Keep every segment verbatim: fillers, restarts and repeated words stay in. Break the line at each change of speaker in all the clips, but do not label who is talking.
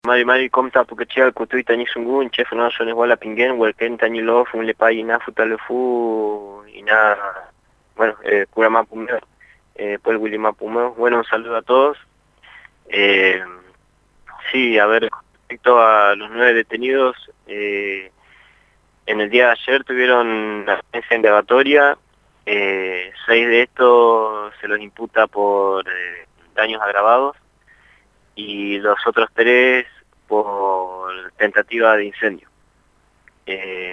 Mari Mari Comta Pucachia Kutui Tani Sungun, Chef no son igual a Pingen, Welken Tani Love, un Lepay Ina Futalefu, Ina, bueno, eh, Cura Mapumeo, eh, Paul Willy Mapumeo. Bueno, un saludo a todos. Eh, sí, a ver, respecto a los nueve detenidos, eh, en el día de ayer tuvieron una audiencia indagatoria, eh, seis de estos se los imputa por eh, daños agravados, y los otros tres por tentativa de incendio. Eh,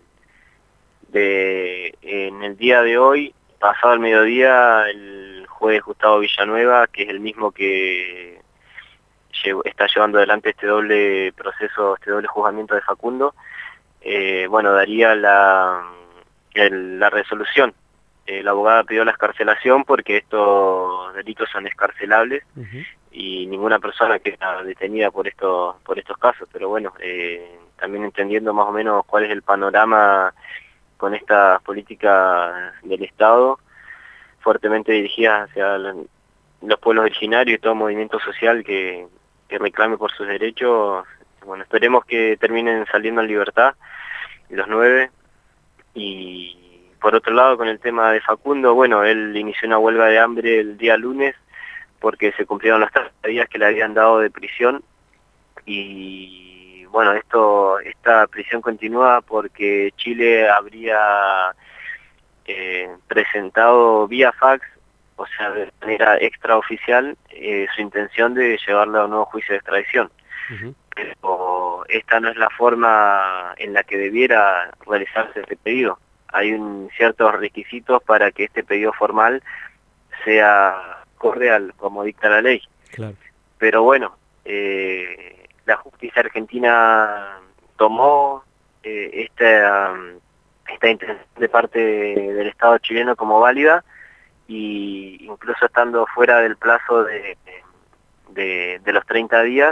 de, en el día de hoy, pasado el mediodía, el juez Gustavo Villanueva, que es el mismo que llevo, está llevando adelante este doble proceso, este doble juzgamiento de Facundo, eh, bueno, daría la, el, la resolución. Eh, la abogada pidió la excarcelación porque estos delitos son excarcelables. Uh-huh. Y ninguna persona queda detenida por estos por estos casos, pero bueno, eh, también entendiendo más o menos cuál es el panorama con estas políticas del Estado fuertemente dirigidas hacia los pueblos originarios y todo movimiento social que, que reclame por sus derechos. Bueno, esperemos que terminen saliendo en libertad los nueve. Y por otro lado, con el tema de Facundo, bueno, él inició una huelga de hambre el día lunes porque se cumplieron los treinta días que le habían dado de prisión, y bueno, esto esta prisión continúa porque Chile habría eh, presentado vía fax, o sea, de manera extraoficial, eh, su intención de llevarle a un nuevo juicio de extradición. Uh-huh. Pero esta no es la forma en la que debiera realizarse este pedido. Hay un, ciertos requisitos para que este pedido formal sea cordial, como dicta la ley. Claro. Pero bueno, eh, la justicia argentina tomó eh, esta, esta intención de parte del Estado chileno como válida, y incluso estando fuera del plazo de, de, de los treinta días,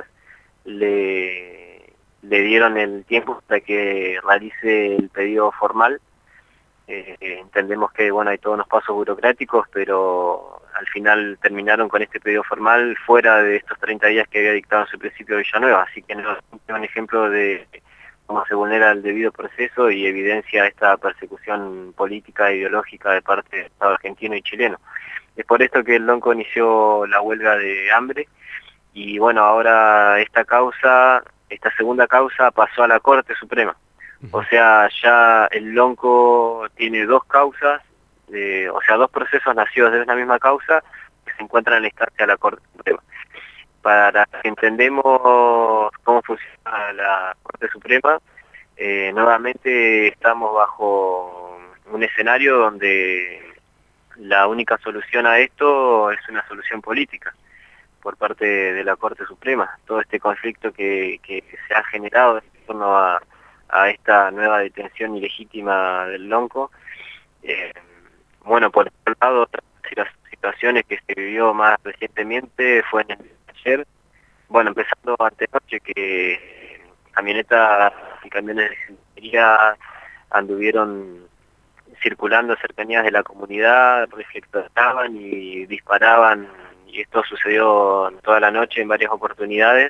le, le dieron el tiempo para que realice el pedido formal. Eh, entendemos que bueno, hay todos unos pasos burocráticos, pero al final terminaron con este pedido formal fuera de estos treinta días que había dictado en su principio Villanueva, así que no es un ejemplo de cómo se vulnera el debido proceso y evidencia esta persecución política e ideológica de parte del Estado argentino y chileno. Es por esto que el Lonco inició la huelga de hambre, y bueno, ahora esta causa, esta segunda causa pasó a la Corte Suprema. O sea, ya el Lonco tiene dos causas, eh, o sea, dos procesos nacidos de una misma causa que se encuentran en la instancia de la Corte Suprema. Para que entendemos cómo funciona la Corte Suprema, eh, nuevamente estamos bajo un escenario donde la única solución a esto es una solución política por parte de la Corte Suprema. Todo este conflicto que, que se ha generado en torno a a esta nueva detención ilegítima del Lonco. Eh, bueno, por otro lado, otras situaciones que se vivió más recientemente fue en el día de ayer, bueno, empezando antenoche, que camionetas y camiones de gendarmería anduvieron circulando en cercanías de la comunidad, reflectaban y disparaban, y esto sucedió toda la noche en varias oportunidades.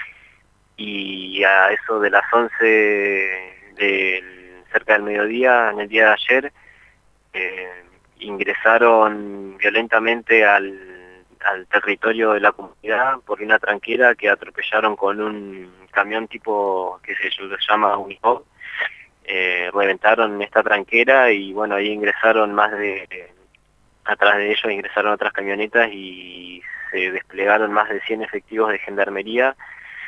Y a eso de las once del, cerca del mediodía, en el día de ayer, eh, ingresaron violentamente al, al territorio de la comunidad por una tranquera que atropellaron con un camión tipo que se llama Unihob. Eh, reventaron esta tranquera y bueno, ahí ingresaron más de, atrás de ellos ingresaron otras camionetas y se desplegaron más de cien efectivos de gendarmería.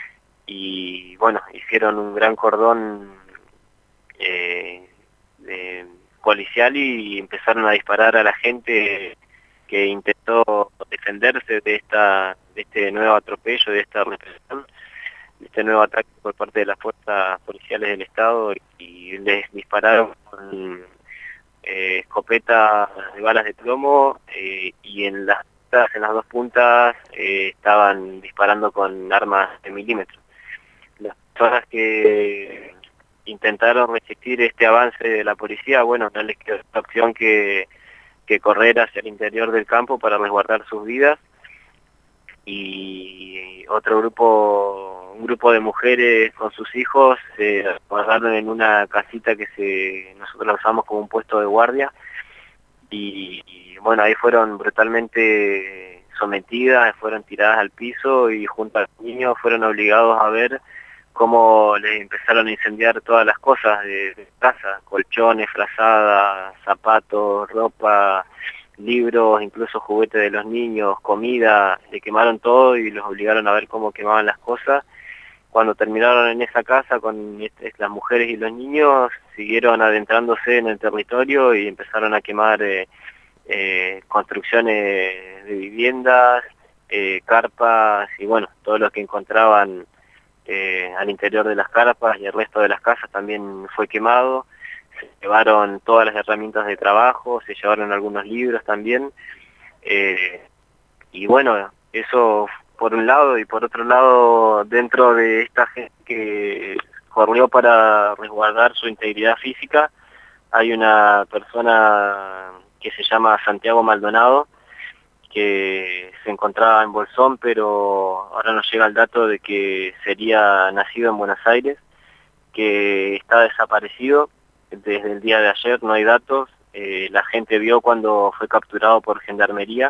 Y bueno, hicieron un gran cordón eh, de policial y empezaron a disparar a la gente que intentó defenderse de esta de este nuevo atropello, de esta represión, de este nuevo ataque por parte de las fuerzas policiales del Estado, y les dispararon con eh, escopetas de balas de plomo, eh, y en las en las dos puntas eh, estaban disparando con armas de milímetros. Las personas que intentaron resistir este avance de la policía, bueno, no les quedó otra opción que, que correr hacia el interior del campo para resguardar sus vidas. y otro grupo, un grupo de mujeres con sus hijos se guardaron en una casita que se nosotros la usamos como un puesto de guardia y, y bueno, ahí fueron brutalmente sometidas, fueron tiradas al piso y junto a los niños fueron obligados a ver cómo les empezaron a incendiar todas las cosas de, de casa, colchones, frazadas, zapatos, ropa, libros, incluso juguetes de los niños, comida, le quemaron todo y los obligaron a ver cómo quemaban las cosas. Cuando terminaron en esa casa con este, las mujeres y los niños, siguieron adentrándose en el territorio y empezaron a quemar eh, eh, construcciones de viviendas, eh, carpas y bueno, todo lo que encontraban eh, al interior de las carpas y el resto de las casas también fue quemado. Se llevaron todas las herramientas de trabajo, se llevaron algunos libros también, eh, y bueno, eso por un lado, y por otro lado, dentro de esta gente que corrió para resguardar su integridad física, hay una persona que se llama Santiago Maldonado, que se encontraba en Bolsón, pero ahora nos llega el dato de que sería nacido en Buenos Aires, que está desaparecido. Desde el día de ayer no hay datos, eh, la gente vio cuando fue capturado por Gendarmería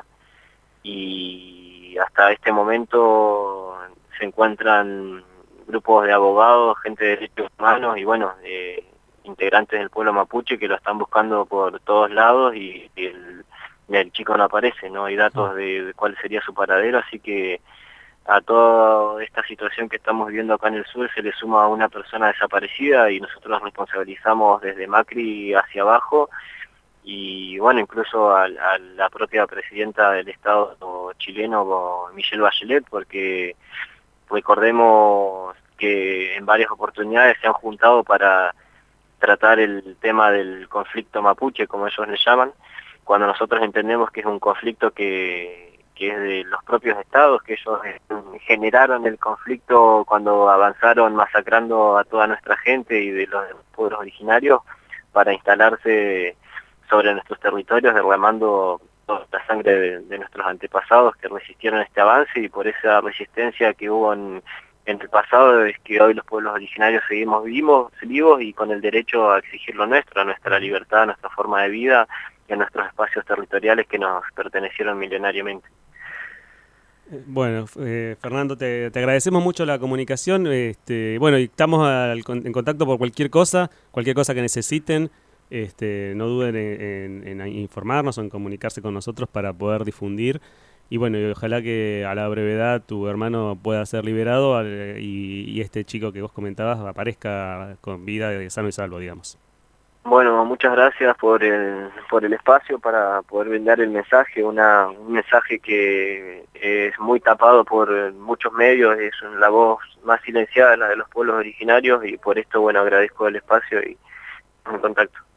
y hasta este momento se encuentran grupos de abogados, gente de derechos humanos y bueno, eh, integrantes del pueblo mapuche que lo están buscando por todos lados y, y el, el chico no aparece, no hay datos de, de cuál sería su paradero, así que a toda esta situación que estamos viviendo acá en el sur se le suma una persona desaparecida y nosotros nos responsabilizamos desde Macri hacia abajo y bueno, incluso a, a la propia presidenta del Estado chileno, Michelle Bachelet, porque recordemos que en varias oportunidades se han juntado para tratar el tema del conflicto mapuche, como ellos le llaman, cuando nosotros entendemos que es un conflicto que que es de los propios estados, que ellos generaron el conflicto cuando avanzaron masacrando a toda nuestra gente y de los pueblos originarios para instalarse sobre nuestros territorios, derramando toda la sangre de, de nuestros antepasados que resistieron este avance y por esa resistencia que hubo en, en el pasado es que hoy los pueblos originarios seguimos vivos, vivos y con el derecho a exigir lo nuestro, a nuestra libertad, a nuestra forma de vida y a nuestros espacios territoriales que nos pertenecieron milenariamente.
Bueno, eh, Fernando, te, te agradecemos mucho la comunicación. Este, bueno, y estamos al, en contacto por cualquier cosa, cualquier cosa que necesiten. Este, no duden en, en, en informarnos o en comunicarse con nosotros para poder difundir. Y bueno, y ojalá que a la brevedad tu hermano pueda ser liberado y, y este chico que vos comentabas aparezca con vida, sano y salvo, digamos.
Bueno, muchas gracias por el, por el espacio para poder brindar el mensaje, una, un mensaje que es muy tapado por muchos medios, es la voz más silenciada, la de los pueblos originarios y por esto, bueno, agradezco el espacio y en contacto.